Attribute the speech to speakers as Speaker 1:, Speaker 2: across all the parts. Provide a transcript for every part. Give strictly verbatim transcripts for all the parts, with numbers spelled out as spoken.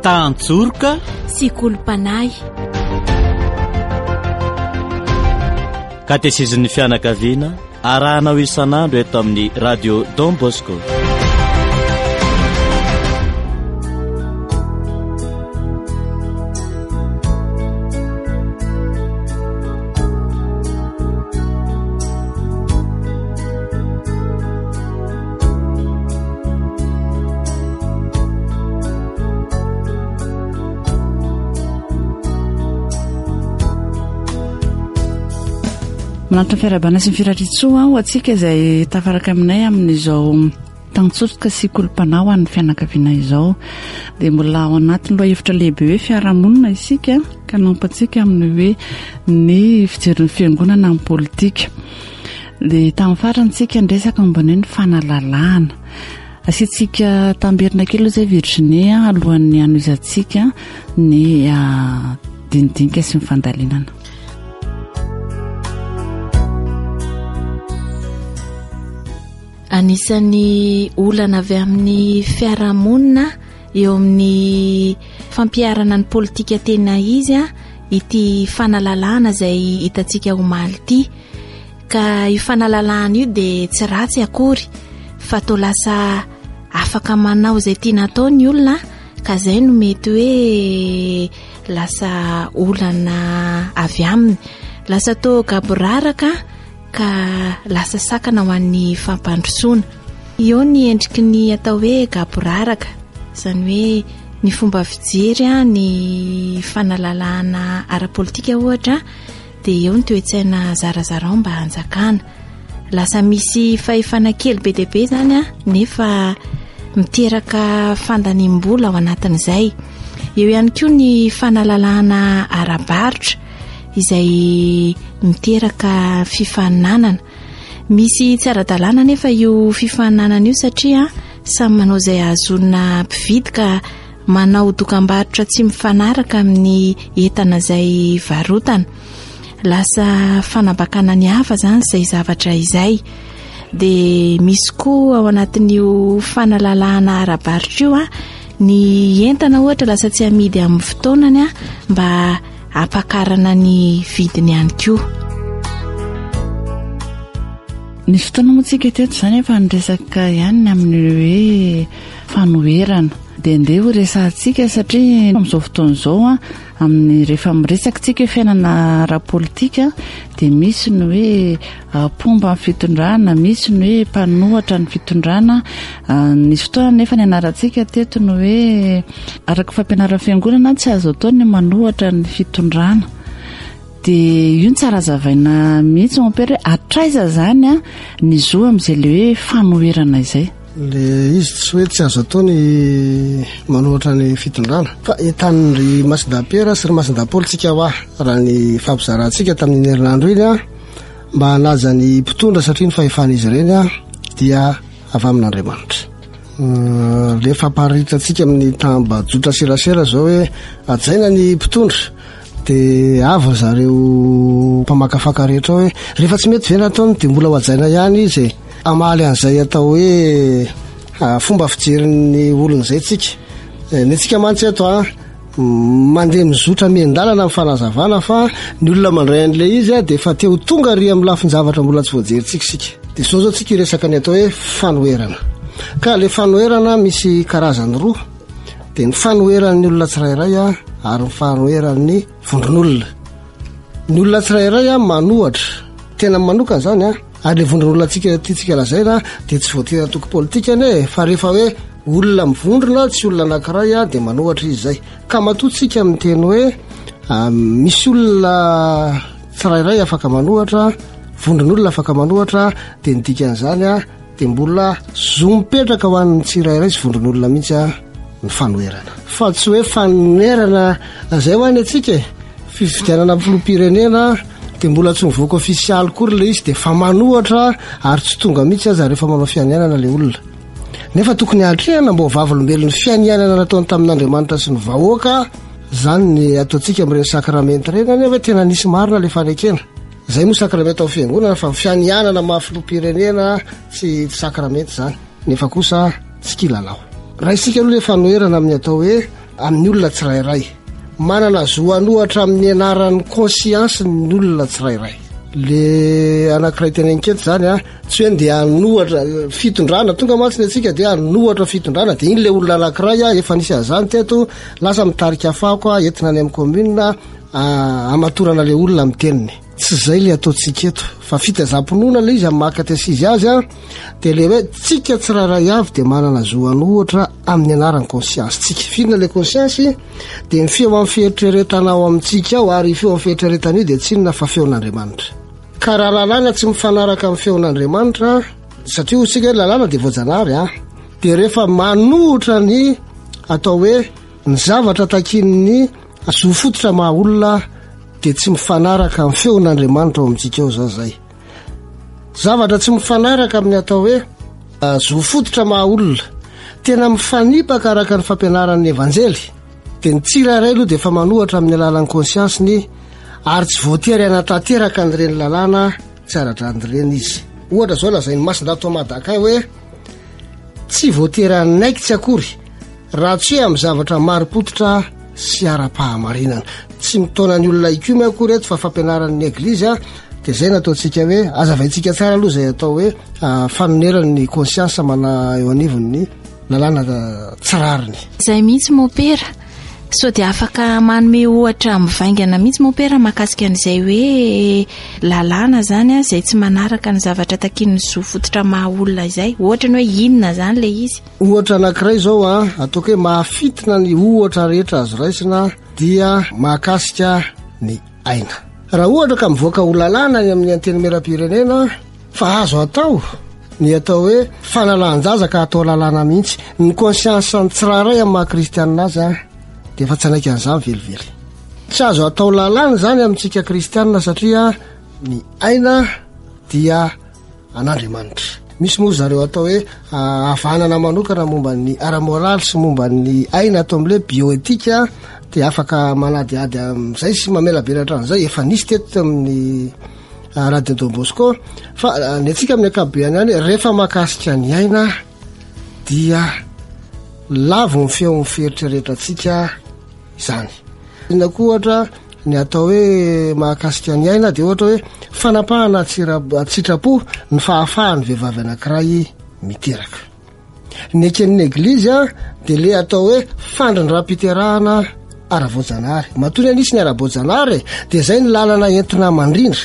Speaker 1: Tanjoroka
Speaker 2: sy Kolompanay.
Speaker 1: Katezizin'ny fianakaviana arahanao isan'andro eto amin'ny radio Don Bosco.
Speaker 3: Manatra fiarabana sy ny firatritsoa ho atsika izay tafaraka aminay amin'izao Tanjoroka sy Kolompanay ho an'ny fianakaviana izao. Dia mbola ao anatin'ny loha hevitra lehibe hoe fiarahamonina isika ka nampatsika amin'ny hoe ny fijerin'ny fiangonana amin'ny politika. Dia tamin'ny farany tsika ndresaka momba ny fanalalahana. Asiantsika tamberina kely izay Virginie alohan'ny anoizantsika ny dinidinika sy ny fandalinana.
Speaker 2: Anisan'ny olana avy amin'ny fiarahamonina eo amin'ny fampiarana ny politika tena izy a ity fanalalahana izay hitantsika omaly ity. Ka io fanalalahana io dia tsy ratsy akory fa toa lasa afaka manao izay tiana atao ny olona, ka izay no mety hoe lasa olana avy aminy, lasa toa gaboraraka ka lasa sakana ho an'ny fampandrosoana. Io ny endriky ny atao hoe gaboraraka, izany hoe ny fomba fijery ny fanalalahana ara-politika ohatra, dia eo ny toe-tsaina zarazarao mba hanjakana. Lasa misy fahefana kely be dia be izany a, nefa miteraka fandaniam-bola ao anatin'izay. Eo ihany koa ny fanalalahana ara-barotra izay miteraka fifaninanana. Misy tsy ara-dalàna nefa io fifaninanana io satria samy manao izay azona mpividy ka manao dokam-barotra tsy mifanaraka amin'ny entana izay varotana. Lasa fanabakana ny hafa izany izay zavatra izay. Dia misy koa ao anatin'io fanalalahana ara-barotra io a, ny entana ohatra lasa tsy amidy amin'ny fotoanany a mba ampakarana ny vidiny ihany koa.
Speaker 3: Ny fotoana moa tsika teto izany efa niresaka ihany amin'ny hoe fanoherana. Dia andeha ho resantsika satria amin'izao fotoana izao a, amin'ny rehefa miresaka tsika fiainana ara-politika dia misy ny hoe pomba ny fitondrana, misy ny hoe mpanohatra ny fitondrana. Nisy fotoana nefa ny anarantsika teto ny hoe araka fampianarana fiangonana tsy azo atao ny manohatra ny fitondrana. Dia io ny tsara zavaina mihitsy mampera hoe atraiza izany a ny zo amin'izay le hoe fanoherana izay.
Speaker 4: Le izy tsy hoe tsy azo atao ny manohatra ny fitondrana, fa entan'ny Masindapiera sy ry Masindapaoly tsika hoa raha ny fampizarantsika tamin'ny herinandro iny a mba hanaja ny mpitondra satria ny fahefan'izy ireny a dia avy amin'Andriamanitra. Le famparitatsika amin'ny tamba jotra serasera zao hoe ajaina ny mpitondra dia avy zareo mpamakafaka rehetra hoe rehefa tsy mety vena ataony dia mbola ho ajaina ihany izy. Amaly an'izay atao hoe fomba fijerin'ny olona izay tsika. Ny tsika mantsy ato a mandeha mizotra miandalana amin'ny fanazavana fa ny olona mandray an'ilay izy a dia efa teo tonga ry amin'ny lafiny zavatra mbola tsy voajeritsika sika. Dia zao zao tsika iresaka ny atao hoe fanoherana. Ka le fanoherana misy karazany roa. Dia ny fanoheran'ny olona tsirairay a ary ny fanoheran'ny vondron'olona. Ny olona tsirairay a manohatra tena manokana izany a. Ary le vondron'olona tsika tiatsika lazaina dia tsy voatery atoko politika ane, fa rehefa hoe olona mivondrona tsy olona anankiray a dia manohatra izy izay. Ka matoatsika amin'ny teny hoe misy olona tsirairay afaka manohatra, vondron'olona afaka manohatra, dia ny dikan'izany a dia mbola zo mipetraka ho an'ny tsirairay sy vondron'olona mihitsy a ny fanoherana. Fa tsy hoe fanoherana izay ho any atsika fifidianana filoham-pirenena dia mbola tsy mivoaka ofisialy kory le izy dia fa manohatra ary tsy tonga mihitsy aza rehefa manao fianianana le olona. Nefa tokony hatrehana mba ho vavolombelon'ny fianianana nataony tamin'Andriamanitra sy ny vahoaka, izany ny ataontsika amin'ireny sakramenta ireny anefa tena nisy marina le fanekena. Izay moa sakramenta ao fiangonana fa fianianana maha-filoham-pirenena tsy sakramenta izany, nefa kosa tsy kilalao. Raha isika aloha le fanoherana amin'ny atao hoe amin'ny olona tsirairay, manana zoanohatra amin'ny anaran'ny conscience ny olona tsirairay. Le anankiray tena enketo zany a tsy hoe dia anohatra fitondrana tonga matsiny atsika dia anohatra fitondrana dia iny le olona anankiray a efa nisy azany teto lasa mitarika afako a entina any amin'ny commune amatorana le olona amin'ny teniny. Tsy zay le ataontsika eto fa fitazam-pinoana le izy amin'ny mahakatesizy azy a dia le hoe tsika tsirairay avy dia manana zoanohatra amin'ny anaran'ny conscience tsika. Finona le conscience dia ny feo amin'ny fieritreretana ao amintsika ao ary feo amin'ny fieritreretana io dia tsy inona fa feon'Andriamanitra. Ka raha lalàna tsy mifanaraka amin'ny feon'Andriamanitra satria tsika lalàna dia voajanahary a dia rehefa manohitra ny atao hoe ny zavatra takin'ny zofototra maha olona dia tsy mifanaraka amin'ny feon'Andriamanitra ao amintsika ao zao zay. Zavatra tsy mifanaraka amin'ny atao hoe zofototra maha olona tena mifanipaka araka ny fampianaran'ny evanjely dia ny tsirairay aloha dia efa manohatra amin'ny alalan'ny conscience ny ary tsy voatery anatanteraka an'ireny lalàna tsy ara-dran'ireny izy. Ohatra zao lazainy Masindahy Madakay hoe tsy voatery anaikitsy akory raha tsy hoe amin'ny zavatra maripototra sy ara-pahamarinana. Tsy mitona ny olona ikume akory eto fa fampianaran'ny eglizy dia zay nataontsika hoe azavaintsika tsara aloha zay atao hoe fanoneran'ny conscience mana eo anivon'ny lalàna tsirariny.
Speaker 2: Zay mihitsy mopera so dia afaka manome ohatra mivaingana mihitsy mopera mahakasika an'izay hoe lalàna zany a zay tsy manaraka ny zavatra takin'ny zofototra maha olona izay, ohatra ny hoe inona zany le izy.
Speaker 4: Ohatra anankiray zao a ataoko hoe mahafitina ny ohatra rehetra azo raisina dia mahakasika ny aina. Raha ohatra ka mivoaka ho lalàna ny amin'ny anteny meram-pirenena fa azo atao ny atao hoe fanalan-jaza ka atao lalàna mihitsy ny conscience ny tsirairay amin'ny maha-kristianina azy a dia efa tsy anaika an'izany velively. Tsy azo atao lalàna zany amintsika kristianina satria ny aina dia an'Andriamanitra. Misy moa zareo atao hoe havanana manokana momba ny ara-moraly sy momba ny aina atao amin'ile bioetika dia afaka manadiady amin'izay sy mamelabelatra an'izay efa nisy teto amin'ny Radio Don Bosco fa ny antsika amin'ny ankapobeny any rehefa mahakasika ny aina dia lavo ny feo ny fieritreretantsika izany. Ina koa ohatra ny atao hoe mahakasika ny aina dia ohatra hoe fanapahana atsitrapo ny fahafahan'ny vehivavy anankiray miteraka. Ny eken'ny eglizy dia le atao hoe fandrindrampiterahana ara-voajanahary. Matory anisy ny ara-boajanahary dia zay ny lalana entina mandrindra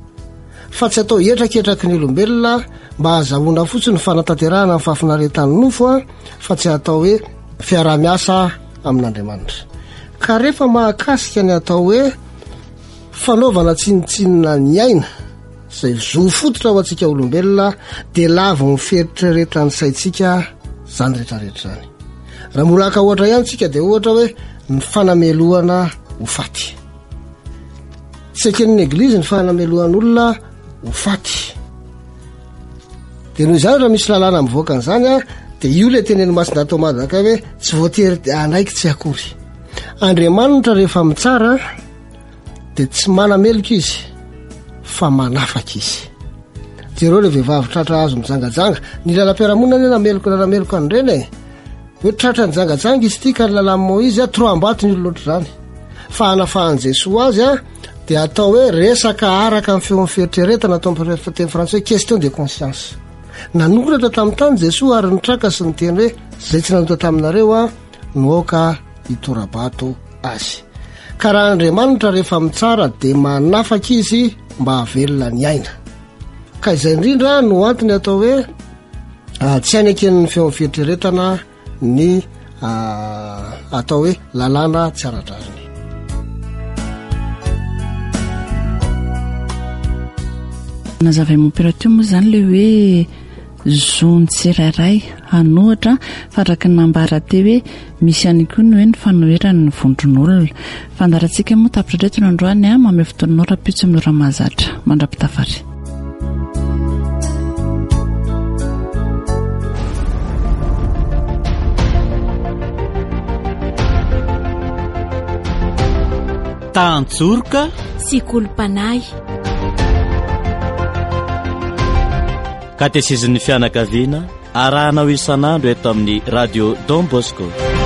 Speaker 4: fa tsy atao etraketraky ny olombelona mba hazahoana fotsiny fanatanterahana amin'ny fahafinaretan'ny nofo fa tsy atao hoe fiarah-miasa amin'Andriamanitra. Ka rehefa mahakasika ny atao hoe fanaovana tsinitsinina ny aina izay zofototra ho antsika olombelona dia lavo ny fieritreretany saintsika zany rehetrarehetra zany. Raha molaka ohatra ihany tsika dia ohatra hoe ny fanamelohana ho faty. Tsy eken'ny eglizy ny fanamelohan'olona ho faty. Dia noho izany raha misy lalàna mivoaka an'izany a dia io le teneny Masindahy Madakay hoe tsy voatery anaiky tsy akory. Andriamanitra rehefa mitsara dia tsy manameloka izy fa manafaka izy. Jereo le vehivavy tratra azo mijangajanga ny lalam-piarahamonina ny nameloko nanameloko an'ireny e hoe tratra ny jangajanga izy ity ka ny lalàn'ny Moïse a troambato ny loatra zany fa hanafahan'i Jesoa azy a dia atao hoe resaka araka amin'ny feon'ny fieritreretana atao amin'ny teny frantsay question de conscience. Nanoratra tamin'ny tany Jesoa ary nitraka sy niteny hoe zay tsy nanota taminareo a noaoka hitorabato azy. Ka raha Andriamanitra rehefa mitsara dia manafaka izy mba havelona ny aina. Ka izay indrindra no antony atao hoe tsy haneken'ny feon'ny fieritreretana ny atao hoe lalàna tsy ara-draziny.
Speaker 3: Nazavay moperatio moa zany le hoe zony tsirairay anohatra fatraky ny nambara te hoe misy ihany koa ny hoe ny fanoherany ny vondron'olona. Fandarantsika moa tapitratretona androany a mame fotoananao rapitso amin'ny ora mahazatra mandrapitafary.
Speaker 1: Tantsorika
Speaker 2: sy kolompanay.
Speaker 1: Katesizin'ny fianakaviana arahanao isan'andro eto amin'ny Radio Don Bosco.